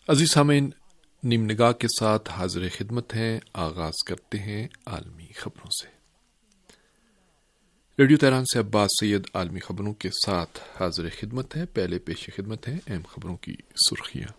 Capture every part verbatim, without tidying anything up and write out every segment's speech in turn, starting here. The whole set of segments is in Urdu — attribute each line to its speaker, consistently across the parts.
Speaker 1: عزیز سامعین، نیم نگاہ کے ساتھ حاضر خدمت ہیں۔ آغاز کرتے ہیں عالمی خبروں سے۔ ریڈیو تہران سے عباس سید عالمی خبروں کے ساتھ حاضر خدمت ہے۔ پہلے پیش خدمت ہے اہم خبروں کی سرخیاں۔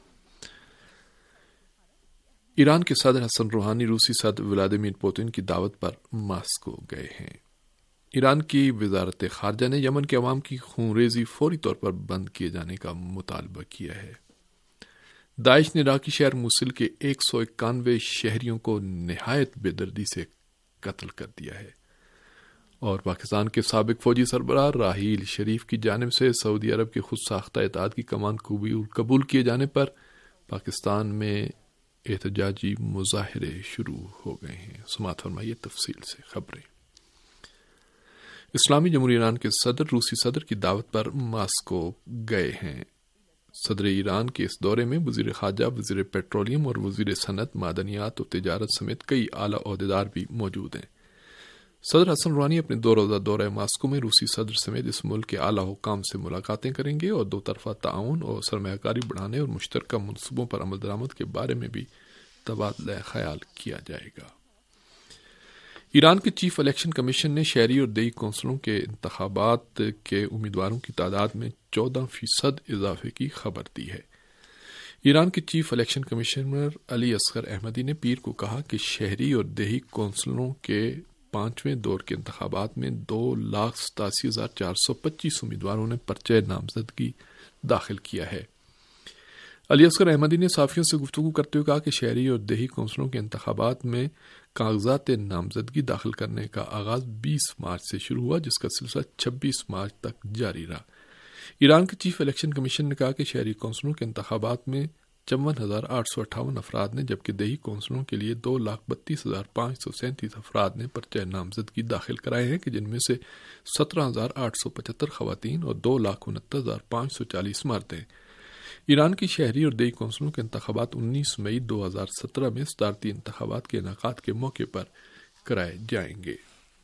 Speaker 1: ایران کے صدر حسن روحانی روسی صدر ولادیمیر پوتن کی دعوت پر ماسکو گئے ہیں۔ ایران کی وزارت خارجہ نے یمن کے عوام کی خونریزی فوری طور پر بند کیے جانے کا مطالبہ کیا ہے۔ داعش نے عراقی شہر موصل کے ایک سو اکانوے شہریوں کو نہایت بے دردی سے قتل کر دیا ہے، اور پاکستان کے سابق فوجی سربراہ راحیل شریف کی جانب سے سعودی عرب کے خود ساختہ اتحاد کی کمان قبول کیے جانے پر پاکستان میں احتجاجی مظاہرے شروع ہو گئے ہیں۔ سماعت فرمائیے تفصیل سے خبریں۔ اسلامی جمہوریہ ایران کے صدر روسی صدر کی دعوت پر ماسکو گئے ہیں۔ صدر ایران کے اس دورے میں وزیر خارجہ، وزیر پیٹرولیم اور وزیر صنعت، معدنیات اور تجارت سمیت کئی اعلیٰ عہدیدار بھی موجود ہیں۔ صدر حسن روحانی اپنے دو روزہ دورہ ماسکو میں روسی صدر سمیت اس ملک کے اعلیٰ حکام سے ملاقاتیں کریں گے اور دو طرفہ تعاون اور سرمایہ کاری بڑھانے اور مشترکہ منصوبوں پر عمل درآمد کے بارے میں بھی تبادلہ خیال کیا جائے گا۔ ایران کے چیف الیکشن کمیشن نے شہری اور دیہی کونسلوں کے انتخابات کے امیدواروں کی تعداد میں چودہ فیصد اضافے کی خبر دی ہے۔ ایران کے chief election commissioner Ali Asghar Ahmadi نے پیر کو کہا کہ شہری اور دیہی کونسلوں کے پانچویں دور کے انتخابات میں دو لاکھ ستاسی ہزار چار سو پچیس امیدواروں نے پرچہ نامزدگی داخل کیا ہے۔ علی اصغر احمدی نے صحافیوں سے گفتگو کرتے ہوئے کہا کہ شہری اور دیہی کونسلوں کے انتخابات میں کاغذات نامزدگی داخل کرنے کا آغاز بیس مارچ سے شروع ہوا، جس کا سلسلہ چھبیس مارچ تک جاری رہا۔ ایران کے چیف الیکشن کمیشن نے کہا کہ شہری کونسلوں کے انتخابات میں چون ہزار آٹھ سو اٹھاون افراد نے، جبکہ دیہی کونسلوں کے لیے دو لاکھ بتیس ہزار پانچ سو سینتیس افراد نے پرچہ نامزدگی داخل کرائے ہیں، کہ جن میں سے سترہ ہزار آٹھ سو پچہتر خواتین اور دو لاکھ انہتر ہزار پانچ سو چالیس مرد ہیں۔ ایران کی شہری اور دیہی کونسلوں کے انتخابات انیس مئی دو ہزار سترہ میں صدارتی انتخابات کے انعقاد کے موقع پر کرائے جائیں گے۔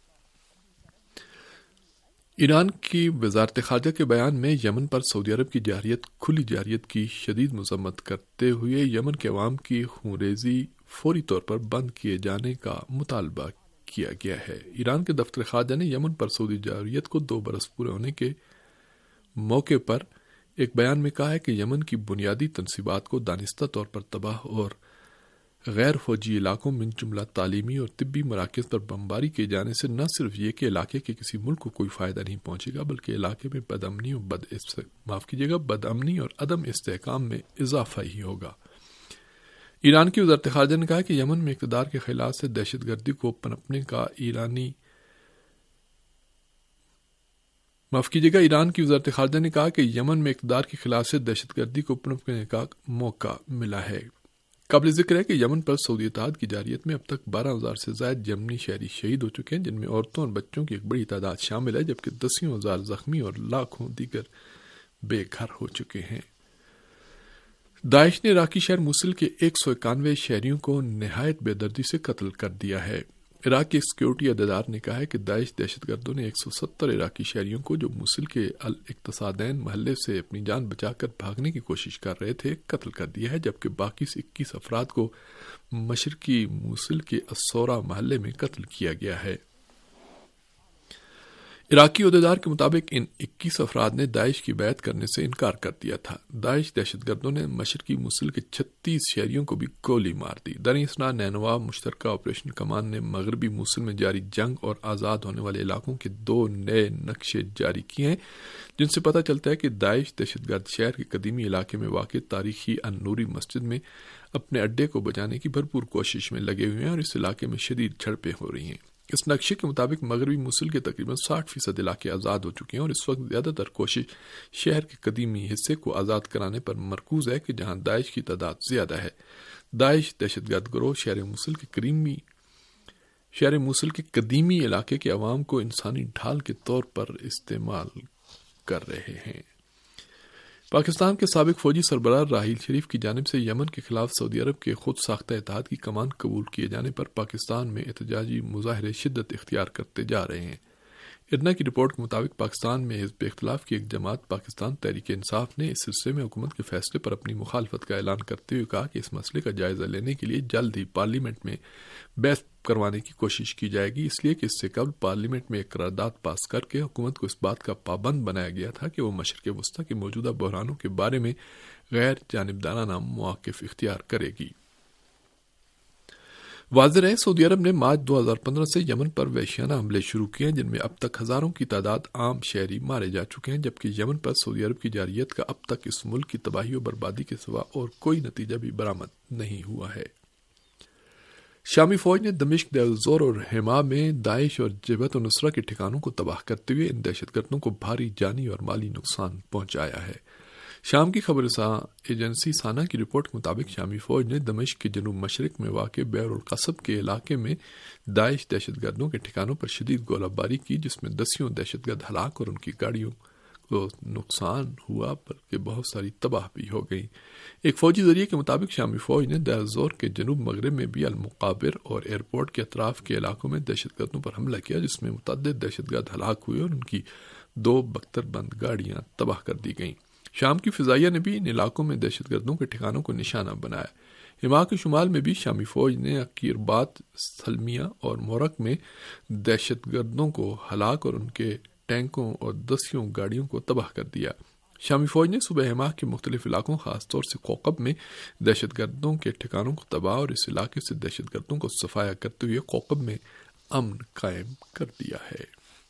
Speaker 1: ایران کی وزارت خارجہ کے بیان میں یمن پر سعودی عرب کی جارحیت کھلی جارحیت کی شدید مذمت کرتے ہوئے یمن کے عوام کی خونریزی فوری طور پر بند کیے جانے کا مطالبہ کیا گیا ہے۔ ایران کے دفتر خارجہ نے یمن پر سعودی جارحیت کو دو برس پورے ہونے کے موقع پر ایک بیان میں کہا ہے کہ یمن کی بنیادی تنصیبات کو دانستہ طور پر تباہ اور غیر فوجی علاقوں من جملہ تعلیمی اور طبی مراکز پر بمباری کیے جانے سے نہ صرف یہ کہ علاقے کے کسی ملک کو کوئی فائدہ نہیں پہنچے گا، بلکہ علاقے میں بد امنی اور بد معاف کیجیے گا بد امنی اور عدم استحکام میں اضافہ ہی ہوگا۔ ایران کی وزارت خارجہ نے کہا کہ یمن میں اقتدار کے خلاف سے دہشت گردی کو پنپنے کا ایرانی معاف کیجیے گا ایران کی وزارت خارجہ نے کہا کہ یمن میں اقتدار کے خلاف سے دہشت گردی کو پنپنے کا موقع ملا ہے۔ قابل ذکر ہے کہ یمن پر سعودی اتحاد کی جارحیت میں اب تک بارہ ہزار سے زائد یمنی شہری شہید ہو چکے ہیں، جن میں عورتوں اور بچوں کی ایک بڑی تعداد شامل ہے، جبکہ دسیوں ہزار زخمی اور لاکھوں دیگر بے گھر ہو چکے ہیں۔ داعش نے عراقی شہر موصل کے ایک سو اکانوے شہریوں کو نہایت بے دردی سے قتل کر دیا ہے۔ عراق کے سیکیورٹی عہدیدار نے کہا ہے کہ داعش دہشت گردوں نے ایک سو ستر عراقی شہریوں کو، جو موصل کے الاقتصادین محلے سے اپنی جان بچا کر بھاگنے کی کوشش کر رہے تھے، قتل کر دیا ہے، جبکہ باقی اکیس افراد کو مشرقی موصل کے الصورہ محلے میں قتل کیا گیا ہے۔ عراقی عہدیدار کے مطابق ان اکیس افراد نے داعش کی بیعت کرنے سے انکار کر دیا تھا۔ داعش دہشت گردوں نے مشرقی موصل کے چھتیس شہریوں کو بھی گولی مار دی۔ در اثنا نینوا مشترکہ آپریشن کمان نے مغربی موصل میں جاری جنگ اور آزاد ہونے والے علاقوں کے دو نئے نقشے جاری کیے ہیں، جن سے پتہ چلتا ہے کہ داعش دہشت گرد شہر کے قدیمی علاقے میں واقع تاریخی النوری مسجد میں اپنے اڈے کو بچانے کی بھرپور کوشش میں لگے ہوئے ہیں، اور اس علاقے میں شدید جھڑپیں ہو رہی ہیں۔ اس نقشے کے مطابق مغربی موصل کے تقریباً ساٹھ فیصد علاقے آزاد ہو چکے ہیں، اور اس وقت زیادہ تر کوشش شہر کے قدیمی حصے کو آزاد کرانے پر مرکوز ہے، کہ جہاں داعش کی تعداد زیادہ ہے۔ داعش دہشت گرد گروہ شہر موصل کے قریبی شہر موصل کے قدیمی علاقے کے عوام کو انسانی ڈھال کے طور پر استعمال کر رہے ہیں۔ پاکستان کے سابق فوجی سربراہ راحیل شریف کی جانب سے یمن کے خلاف سعودی عرب کے خود ساختہ اتحاد کی کمان قبول کیے جانے پر پاکستان میں احتجاجی مظاہرے شدت اختیار کرتے جا رہے ہیں۔ ارنا کی رپورٹ کے مطابق پاکستان میں حزب اختلاف کی ایک جماعت پاکستان تحریک انصاف نے اس سلسلے میں حکومت کے فیصلے پر اپنی مخالفت کا اعلان کرتے ہوئے کہا کہ اس مسئلے کا جائزہ لینے کے لیے جلد ہی پارلیمنٹ میں بحث کروانے کی کوشش کی جائے گی، اس لیے کہ اس سے قبل پارلیمنٹ میں ایک قرارداد پاس کر کے حکومت کو اس بات کا پابند بنایا گیا تھا کہ وہ مشرق وسطی کے موجودہ بحرانوں کے بارے میں غیر جانبدارانہ مواقف اختیار کرے گی۔ واضح ہے سعودی عرب نے مارچ دو ہزار پندرہ سے یمن پر وحشیانہ حملے شروع کیے ہیں، جن میں اب تک ہزاروں کی تعداد عام شہری مارے جا چکے ہیں، جبکہ یمن پر سعودی عرب کی جارحیت کا اب تک اس ملک کی تباہی و بربادی کے سوا اور کوئی نتیجہ بھی برآمد نہیں ہوا ہے۔ شامی فوج نے دمشق، دیر الزور اور حما میں داعش اور جبہت النصرہ کے ٹھکانوں کو تباہ کرتے ہوئے ان دہشت گردوں کو بھاری جانی اور مالی نقصان پہنچایا ہے۔ شام کی خبر رساں ایجنسی سانا کی رپورٹ کے مطابق شامی فوج نے دمشق کے جنوب مشرق میں واقع بیر القصب کے علاقے میں داعش دہشت گردوں کے ٹھکانوں پر شدید گولہ باری کی، جس میں دسیوں دہشت گرد ہلاک اور ان کی گاڑیوں کو نقصان ہوا بلکہ بہت ساری تباہ بھی ہو گئی۔ ایک فوجی ذریعے کے مطابق شامی فوج نے دیر الزور کے جنوب مغرب میں بھی المقابر اور ایئرپورٹ کے اطراف کے علاقوں میں دہشت گردوں پر حملہ کیا، جس میں متعدد دہشت گرد ہلاک ہوئے اور ان کی دو بختر بند گاڑیاں تباہ کر دی گئیں۔ شام کی فضائیہ نے بھی ان علاقوں میں دہشت گردوں کے ٹھکانوں کو نشانہ بنایا۔ حما کے شمال میں بھی شامی فوج نے عقیرباد، سلمیہ اور مورک میں دہشت گردوں کو ہلاک اور ان کے ٹینکوں اور دسیوں گاڑیوں کو تباہ کر دیا۔ شامی فوج نے صوبہ حما کے مختلف علاقوں خاص طور سے کوکب میں دہشت گردوں کے ٹھکانوں کو تباہ اور اس علاقے سے دہشت گردوں کو صفایا کرتے ہوئے کوکب میں امن قائم کر دیا ہے۔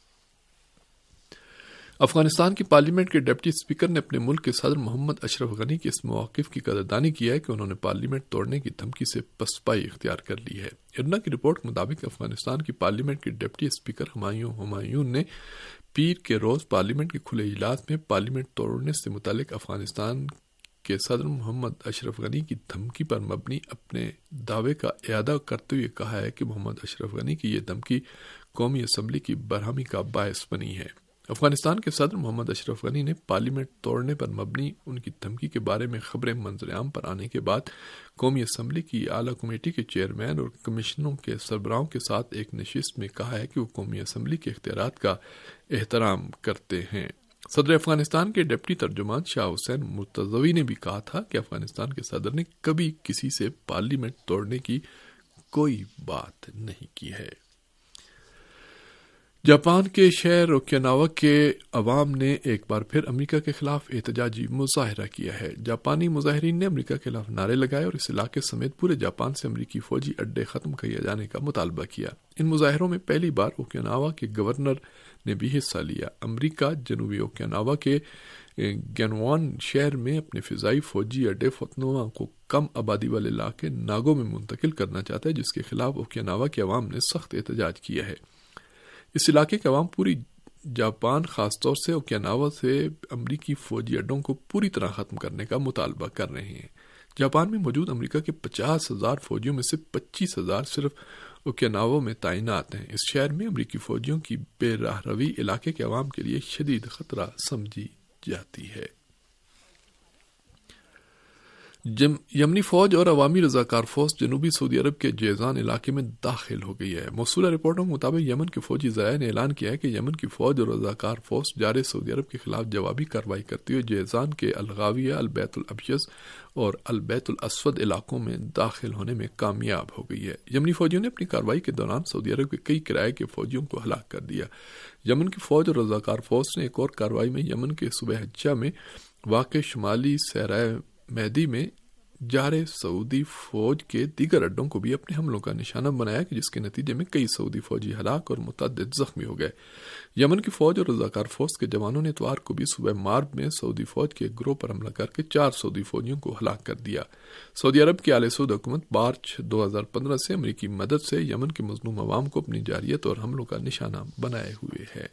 Speaker 1: افغانستان کی پارلیمنٹ کے ڈپٹی اسپیکر نے اپنے ملک کے صدر محمد اشرف غنی کے اس موقف کی قدردانی کی ہے کہ انہوں نے پارلیمنٹ توڑنے کی دھمکی سے پسپائی اختیار کر لی ہے۔ ارنا کی رپورٹ کے مطابق افغانستان کی پارلیمنٹ کے ڈپٹی اسپیکر ہمایوں ہمایون نے پیر کے روز پارلیمنٹ کے کھلے اجلاس میں پارلیمنٹ توڑنے سے متعلق افغانستان کے صدر محمد اشرف غنی کی دھمکی پر مبنی اپنے دعوے کا اعادہ کرتے ہوئے کہا ہے کہ محمد اشرف غنی کی یہ دھمکی قومی اسمبلی کی برہمی کا باعث بنی ہے۔ افغانستان کے صدر محمد اشرف غنی نے پارلیمنٹ توڑنے پر مبنی ان کی دھمکی کے بارے میں خبریں منظر عام پر آنے کے بعد قومی اسمبلی کی اعلیٰ کمیٹی کے چیئرمین اور کمشنوں کے سربراہوں کے ساتھ ایک نشست میں کہا ہے کہ وہ قومی اسمبلی کے اختیارات کا احترام کرتے ہیں۔ صدر افغانستان کے ڈپٹی ترجمان شاہ حسین مرتضوی نے بھی کہا تھا کہ افغانستان کے صدر نے کبھی کسی سے پارلیمنٹ توڑنے کی کوئی بات نہیں کی ہے۔ جاپان کے شہر اوکیناوا کے عوام نے ایک بار پھر امریکہ کے خلاف احتجاجی مظاہرہ کیا ہے۔ جاپانی مظاہرین نے امریکہ کے خلاف نعرے لگائے اور اس علاقے سمیت پورے جاپان سے امریکی فوجی اڈے ختم کیے جانے کا مطالبہ کیا۔ ان مظاہروں میں پہلی بار اوکیناوا کے گورنر نے بھی حصہ لیا۔ امریکہ جنوبی اوکیناوا کے گینوان شہر میں اپنے فضائی فوجی اڈے فتنوا کو کم آبادی والے علاقے ناگو میں منتقل کرنا چاہتا ہے، جس کے خلاف اوکیناوا کے عوام نے سخت احتجاج کیا ہے۔ اس علاقے کے عوام پوری جاپان خاص طور سے اوکیناوا سے امریکی فوجی اڈوں کو پوری طرح ختم کرنے کا مطالبہ کر رہے ہیں۔ جاپان میں موجود امریکہ کے پچاس ہزار فوجیوں میں سے پچیس ہزار صرف اوکیناوا میں تعینات ہیں۔ اس شہر میں امریکی فوجیوں کی بے راہ روی علاقے کے عوام کے لیے شدید خطرہ سمجھی جاتی ہے۔ یمنی فوج اور عوامی رضاکار فورس جنوبی سعودی عرب کے جیزان علاقے میں داخل ہو گئی ہے۔ موصولہ رپورٹوں کے مطابق یمن کے فوجی ذرائع نے اعلان کیا ہے کہ یمن کی فوج اور رضاکار فورس جارح سعودی عرب کے خلاف جوابی کارروائی کرتے ہوئے جیزان کے الغاویہ، البیت الابیض اور البیت الاسود علاقوں میں داخل ہونے میں کامیاب ہو گئی ہے۔ یمنی فوجیوں نے اپنی کارروائی کے دوران سعودی عرب کے کئی کرائے کے فوجیوں کو ہلاک کر دیا۔ یمن کی فوج اور رضاکار فورس نے ایک اور کارروائی میں یمن کے صوبہ حجہ میں واقع شمالی صحرائے مہدی میں جارح سعودی فوج کے دیگر اڈوں کو بھی اپنے حملوں کا نشانہ بنایا کہ جس کے نتیجے میں کئی سعودی فوجی ہلاک اور متعدد زخمی ہو گئے۔ یمن کی فوج اور رضاکار فورس کے جوانوں نے اتوار کو بھی صوبہ مارب میں سعودی فوج کے ایک گروہ پر حملہ کر کے چار سعودی فوجیوں کو ہلاک کر دیا۔ سعودی عرب کی آل سعود حکومت مارچ دو ہزار پندرہ سے امریکی مدد سے یمن کے مظلوم عوام کو اپنی جارحیت اور حملوں کا نشانہ بنائے ہوئے ہے۔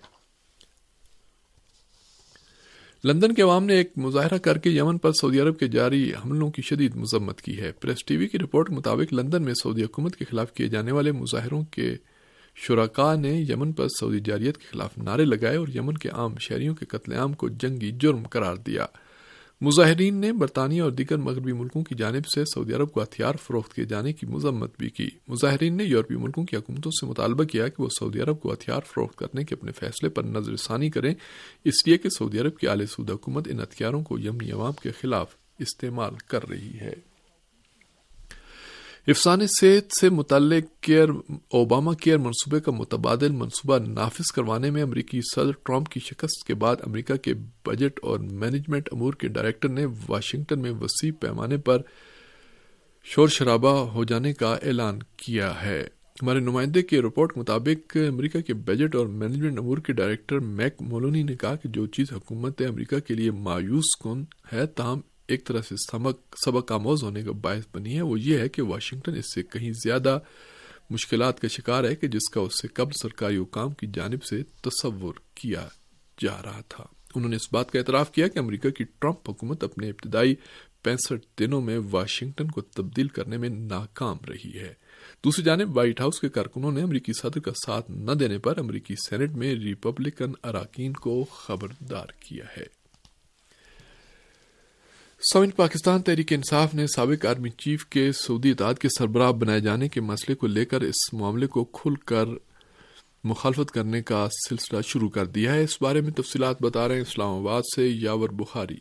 Speaker 1: لندن کے عوام نے ایک مظاہرہ کر کے یمن پر سعودی عرب کے جاری حملوں کی شدید مذمت کی ہے۔ پریس ٹی وی کی رپورٹ کے مطابق لندن میں سعودی حکومت کے خلاف کیے جانے والے مظاہروں کے شرکاء نے یمن پر سعودی جارحیت کے خلاف نعرے لگائے اور یمن کے عام شہریوں کے قتل عام کو جنگی جرم قرار دیا۔ مظاہرین نے برطانیہ اور دیگر مغربی ملکوں کی جانب سے سعودی عرب کو ہتھیار فروخت کیے جانے کی مذمت بھی کی۔ مظاہرین نے یورپی ملکوں کی حکومتوں سے مطالبہ کیا کہ وہ سعودی عرب کو ہتھیار فروخت کرنے کے اپنے فیصلے پر نظر ثانی کریں، اس لیے کہ سعودی عرب کی اعلی سود حکومت ان ہتھیاروں کو یمنی عوام کے خلاف استعمال کر رہی ہے۔ افسانہ صحت سے متعلق کیئر اوباما کیئر منصوبے کا متبادل منصوبہ نافذ کروانے میں امریکی صدر ٹرمپ کی شکست کے بعد امریکہ کے بجٹ اور مینجمنٹ امور کے ڈائریکٹر نے واشنگٹن میں وسیع پیمانے پر شور شرابہ ہو جانے کا اعلان کیا ہے۔ ہمارے نمائندے کی رپورٹ کے مطابق امریکہ کے بجٹ اور مینجمنٹ امور کے ڈائریکٹر میک مولونی نے کہا کہ جو چیز حکومت امریکہ کے لیے مایوس کن ہے تاہم ایک طرح سے سبق آموز ہونے کا باعث بنی ہے، وہ یہ ہے کہ واشنگٹن اس سے کہیں زیادہ مشکلات کا شکار ہے کہ جس کا اس سے قبل سرکاری حکام کی جانب سے تصور کیا جا رہا تھا۔ انہوں نے اس بات کا اعتراف کیا کہ امریکہ کی ٹرمپ حکومت اپنے ابتدائی پینسٹھ دنوں میں واشنگٹن کو تبدیل کرنے میں ناکام رہی ہے۔ دوسری جانب وائٹ ہاؤس کے کارکنوں نے امریکی صدر کا ساتھ نہ دینے پر امریکی سینٹ میں ریپبلکن اراکین کو خبردار کیا ہے۔ سامعین، پاکستان تحریک انصاف نے سابق آرمی چیف کے سعودی اتحاد کے سربراہ بنائے جانے کے مسئلے کو لے کر اس معاملے کو کھل کر مخالفت کرنے کا سلسلہ شروع کر دیا ہے۔ اس بارے میں تفصیلات بتا رہے ہیں اسلام آباد سے یاور بخاری۔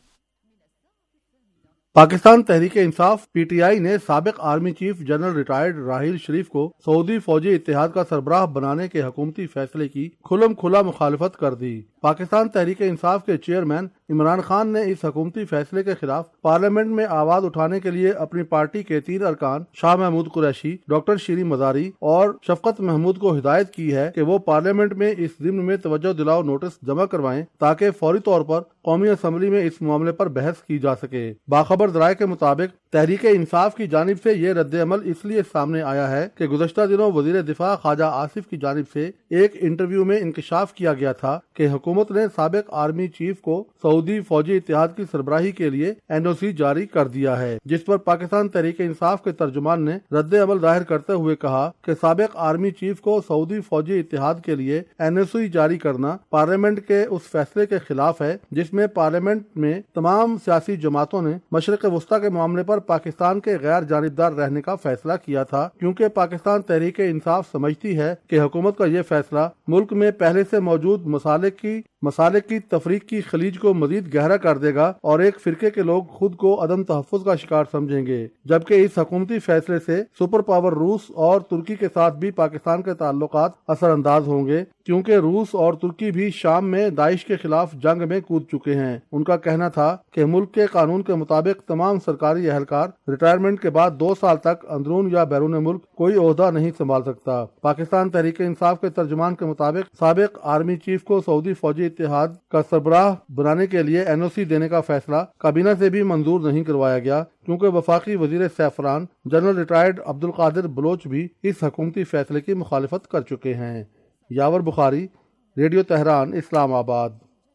Speaker 2: Pakistan Tehreek Insaf P T I نے سابق army chief general retired Raheel Sharif کو سعودی فوجی اتحاد کا سربراہ بنانے کے حکومتی فیصلے کی کھلم کھلا مخالفت کر دی۔ پاکستان تحریک انصاف کے چیئرمین عمران خان نے اس حکومتی فیصلے کے خلاف پارلیمنٹ میں آواز اٹھانے کے لیے اپنی پارٹی کے تین ارکان شاہ محمود قریشی، ڈاکٹر شیریں مزاری اور شفقت محمود کو ہدایت کی ہے کہ وہ پارلیمنٹ میں اس ضمن میں توجہ دلاؤ نوٹس جمع کروائیں تاکہ فوری طور پر قومی اسمبلی میں اس معاملے پر بحث کی جا سکے۔ باخبر ذرائع کے مطابق تحریک انصاف کی جانب سے یہ رد عمل اس لیے سامنے آیا ہے کہ گزشتہ دنوں وزیر دفاع خواجہ آصف کی جانب سے ایک انٹرویو میں انکشاف کیا گیا تھا کہ حکومت نے سابق آرمی چیف کو سعودی فوجی اتحاد کی سربراہی کے لیے این او سی جاری کر دیا ہے، جس پر پاکستان تحریک انصاف کے ترجمان نے رد عمل ظاہر کرتے ہوئے کہا کہ سابق آرمی چیف کو سعودی فوجی اتحاد کے لیے این او سی جاری کرنا پارلیمنٹ کے اس فیصلے کے خلاف ہے جس میں پارلیمنٹ میں تمام سیاسی جماعتوں نے مشرق وسطیٰ کے معاملے پر پاکستان کے غیر جانبدار رہنے کا فیصلہ کیا تھا، کیونکہ پاکستان تحریک انصاف سمجھتی ہے کہ حکومت کا یہ فیصلہ ملک میں پہلے سے موجود مسالک کی مسالک کی تفریق کی خلیج کو مزید گہرا کر دے گا اور ایک فرقے کے لوگ خود کو عدم تحفظ کا شکار سمجھیں گے، جبکہ اس حکومتی فیصلے سے سپر پاور روس اور ترکی کے ساتھ بھی پاکستان کے تعلقات اثر انداز ہوں گے، کیونکہ روس اور ترکی بھی شام میں داعش کے خلاف جنگ میں کود چکے ہیں۔ ان کا کہنا تھا کہ ملک کے قانون کے مطابق تمام سرکاری اہلکار ریٹائرمنٹ کے بعد دو سال تک اندرون یا بیرون ملک کوئی عہدہ نہیں سنبھال سکتا۔ پاکستان تحریک انصاف کے ترجمان کے مطابق سابق آرمی چیف کو سعودی فوجی اتحاد کا سربراہ بنانے کے لیے این او سی دینے کا فیصلہ کابینہ سے بھی منظور نہیں کروایا گیا، کیونکہ وفاقی وزیر SAFRON general retired Abdul Qadir Baloch بھی اس حکومتی فیصلے کی مخالفت کر چکے ہیں۔ یاور بخاری، ریڈیو تہران، اسلام آباد۔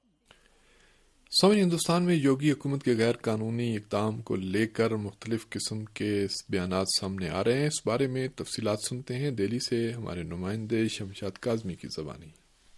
Speaker 1: سامعین، ہندوستان میں یوگی حکومت کے غیر قانونی اقدام کو لے کر مختلف قسم کے بیانات سامنے آ رہے ہیں۔ اس بارے میں تفصیلات سنتے ہیں دہلی سے ہمارے نمائندے شمشاد کاظمی کی زبانی۔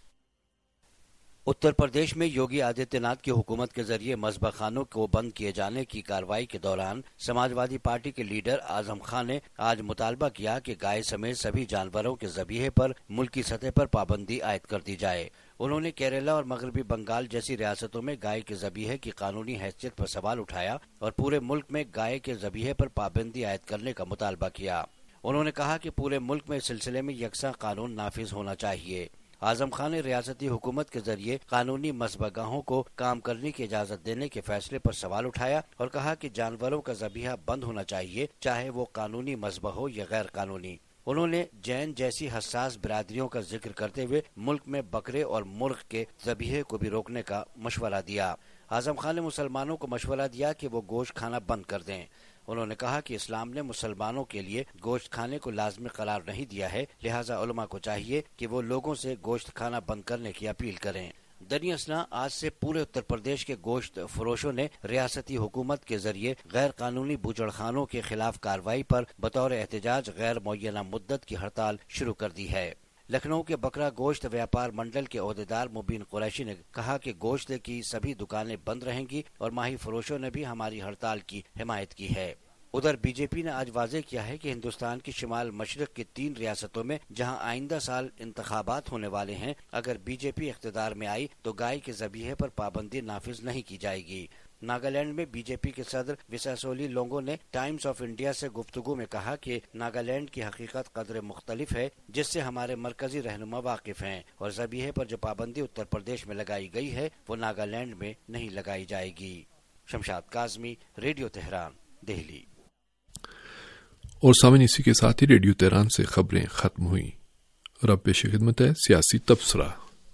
Speaker 3: اتر پردیش میں یوگی آدتیہ ناتھ کی حکومت کے ذریعے مذبح خانوں کو بند کیے جانے کی کارروائی کے دوران سماجوادی پارٹی کے لیڈر اعظم خان نے آج مطالبہ کیا کہ گائے سمیت سبھی جانوروں کے ذبیحے پر ملکی سطح پر پابندی عائد کر دی جائے۔ انہوں نے کیرلا اور مغربی بنگال جیسی ریاستوں میں گائے کے ذبیحے کی قانونی حیثیت پر سوال اٹھایا اور پورے ملک میں گائے کے ذبیحے پر پابندی عائد کرنے کا مطالبہ کیا۔ انہوں نے کہا کہ پورے ملک میں اس سلسلے میں یکساں قانون نافذ ہونا چاہیے۔ اعظم خان نے ریاستی حکومت کے ذریعے قانونی مذبح گاہوں کو کام کرنے کی اجازت دینے کے فیصلے پر سوال اٹھایا اور کہا کہ جانوروں کا ذبیحہ بند ہونا چاہیے، چاہے وہ قانونی مذبح ہو یا غیر قانونی۔ انہوں نے جین جیسی حساس برادریوں کا ذکر کرتے ہوئے ملک میں بکرے اور مرغ کے ذبیحے کو بھی روکنے کا مشورہ دیا۔ اعظم خان نے مسلمانوں کو مشورہ دیا کہ وہ گوشت کھانا بند کر دیں۔ انہوں نے کہا کہ اسلام نے مسلمانوں کے لیے گوشت کھانے کو لازمی قرار نہیں دیا ہے، لہٰذا علماء کو چاہیے کہ وہ لوگوں سے گوشت کھانا بند کرنے کی اپیل کریں۔ دریں اثنا آج سے پورے اتر پردیش کے گوشت فروشوں نے ریاستی حکومت کے ذریعے غیر قانونی بوچڑ خانوں کے خلاف کارروائی پر بطور احتجاج غیر معینہ مدت کی ہڑتال شروع کر دی ہے۔ लखनऊ के बकरा गोश्त व्यापार मंडल के ओहदेदार मुबीन कुरैशी ने कहा कि गोश्त की सभी दुकानें बंद रहेंगी और माही फरोशों ने भी हमारी हड़ताल की हिमायत की है। उधर बीजेपी ने आज वाज़ेह किया है कि हिंदुस्तान की शिमाल मशरिक की तीन रियासतों में जहां आइंदा साल इंतखाबात होने वाले हैं, अगर बीजेपी इख्तिदार में आई तो गाय के ज़बीहे पर पाबंदी नाफिज नहीं की जाएगी। नागालैंड में बीजेपी के सदर विसासोली लोंगो ने टाइम्स ऑफ इंडिया से गुफ्तगू में कहा कि नागालैंड की हकीकत कदर मुख्तलिफ है, जिससे हमारे मरकजी रहनुमा वाकिफ हैं, और ज़बीहे पर जो पाबंदी उत्तर प्रदेश में लगाई गई है वो नागालैंड में नहीं लगाई जाएगी। Shamshad Kazmi, radio Tehran, Delhi.
Speaker 1: और सामने इसी के साथ ही रेडियो तेहरान से खबरें खत्म हुई और अब पेश खिदमत है सियासी तबसरा।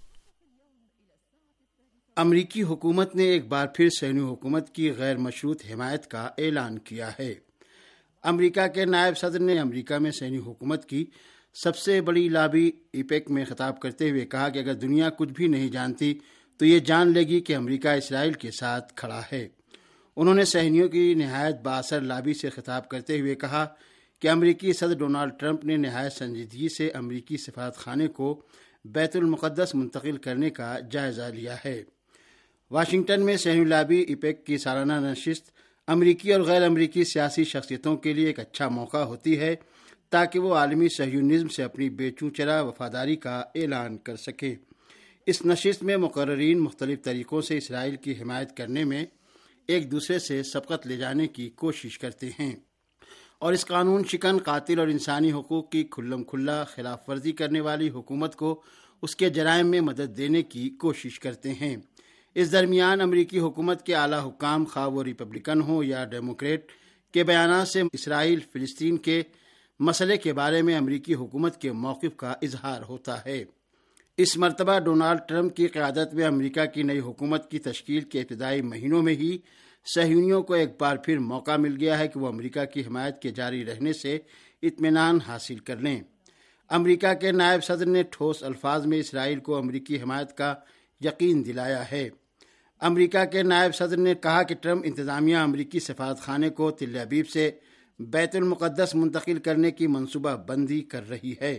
Speaker 4: अमरीकी हुकूमत ने एक बार फिर सैन्य हुकूमत की गैर मशरूत हिमायत का ऐलान किया है। अमरीका के नायब सदर ने अमरीका में सैन्य हुकूमत की सबसे बड़ी लॉबी इपेक में खिताब करते हुए कहा कि अगर दुनिया कुछ भी नहीं जानती तो ये जान लेगी कि अमरीका इसराइल के साथ खड़ा है। उन्होंने सैनियों की नहायत बाअसर लॉबी से खिताब करते हुए कहा कि अमरीकी सदर डोनाल्ड ट्रंप ने नहायत संजीदगी से अमरीकी सफारत खाने को बैतुल मुक़द्दस मुंतकिल करने का जायज़ा लिया है। वाशिंगटन में सैन्य लॉबी इपेक की सालाना नशिस्त अमरीकी और गैर अमरीकी सियासी शख्सियतों के लिए एक अच्छा मौका होती है ताकि वो आलमी सहयूनिज़्म से अपनी बेचूचरा वफादारी का ऐलान कर सकें। इस नशिस्त में मुकर्ररीन मुख्तलिफ तरीक़ों से इसराइल की हिमायत करने में एक दूसरे से सबकत ले जाने की कोशिश करते हैं और इस कानून शिकन, कातिल और इंसानी हुकूक की खुल्लम खुल्ला खिलाफ वर्जी करने वाली हुकूमत को उसके जराइम में मदद देने की कोशिश करते हैं। इस दरमियान अमरीकी हुकूमत के आला हुक्काम, खा वो रिपब्लिकन हो या डेमोक्रेट, के बयानात से इसराइल फ़िलिस्तीन के मसले के बारे में अमरीकी हुकूमत के मौक़िफ़ का इजहार होता है। इस मरतबा डोनाल्ड ट्रंप की क़यादत में अमरीका की नई हुकूमत की तश्कील के इब्तिदाई महीनों में ही सहयूनियों को एक बार फिर मौका मिल गया है कि वो अमरीका की हिमायत के जारी रहने से इत्मीनान हासिल कर लें। अमरीका के नायब सदर ने ठोस अल्फाज में इसराइल को अमरीकी हिमायत का यकीन दिलाया है। अमरीका के नायब सदर ने कहा कि ट्रंप इंतज़ामिया अमरीकी सफारत खाने को तिल अबीब से बैतुल मुक़द्दस मुंतकिल करने की मनसूबा बंदी कर रही है।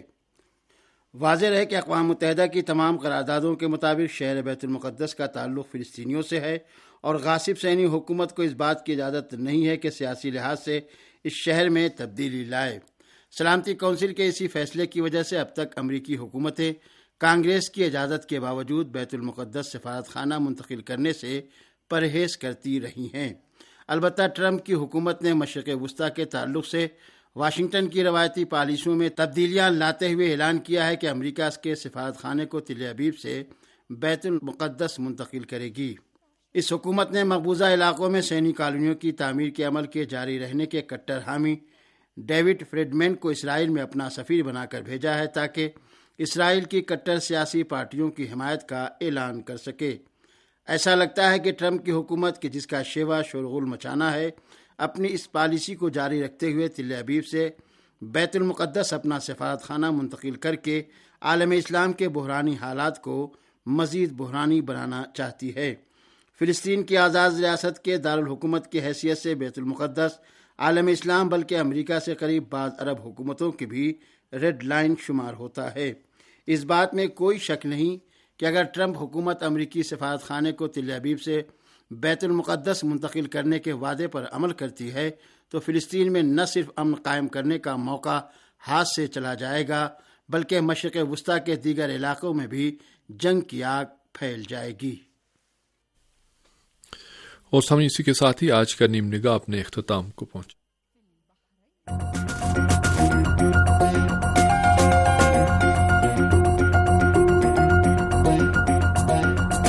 Speaker 4: वाज़ेह है कि अक़वाम मुत्तहिदा की तमाम करारदादों के मुताबिक शहर बैतुल मुक़द्दस का ताल्लुक़ फ़िलिस्तीनियों से है और गासिब सैनी हुकूमत को इस बात की इजाज़त नहीं है कि सियासी लिहाज से इस शहर में तब्दीली लाए। सलामती कौंसिल के इसी फैसले की वजह से अब तक अमरीकी हुकूमतें कांग्रेस की इजाज़त के बावजूद बैतुल मुक़द्दस सफारत खाना मुंतकिल करने से परहेज़ करती रही हैं। अलबत्ता ट्रंप की हुकूमत ने मशरिक़ वुस्ता के ताल्लुक़ से वाशिंगटन की रवायती पॉलिसियों में तब्दीलियां लाते हुए ऐलान किया है कि अमरीका के सफारत खाने को तिल अबीब से बैतुल मुक़द्दस मुंतकिल करेगी। इस हुकूमत ने मकबूजा इलाकों में सैनी कॉलोनियों की तामीर के अमल के जारी रहने के कट्टर हामी डेविड फ्रेडमैन को इसराइल में अपना सफ़ीर बनाकर भेजा है ताकि इसराइल की कट्टर सियासी पार्टियों की हिमायत का ऐलान कर सके। ऐसा लगता है कि ट्रंप की हुकूमत की जिसका शेवा शोरगुल मचाना है, अपनी इस पॉलिसी को जारी रखते हुए तिल अबीब से बैतुल मुक़द्दस अपना सफारत खाना मुंतकिल करके आलम इस्लाम के बहरानी हालात को मज़ीद बहरानी बनाना चाहती है। फ़िलिस्तीन की आज़ाद रियासत के दारुल हुकूमत की हैसियत से बैतुल मुक़द्दस आलम इस्लाम बल्कि अमरीका से करीब बाज़ अरब हुकूमतों की भी रेड लाइन शुमार होता है। इस बात में कोई शक नहीं कि अगर ट्रंप हुकूमत अमरीकी सफारत खाने को तिल अबीब से बैतुल मुक़द्दस मुंतकिल करने के वादे पर अमल करती है तो फ़िलिस्तीन में न सिर्फ अमन कायम करने का मौका हाथ से चला जाएगा बल्कि मशरिक़ वुस्ता के दीगर इलाकों में भी जंग की आग फैल जाएगी।
Speaker 1: और सामने इसी के साथ ही आज का नीम निगाह अपने इख्तिताम को पहुंचा।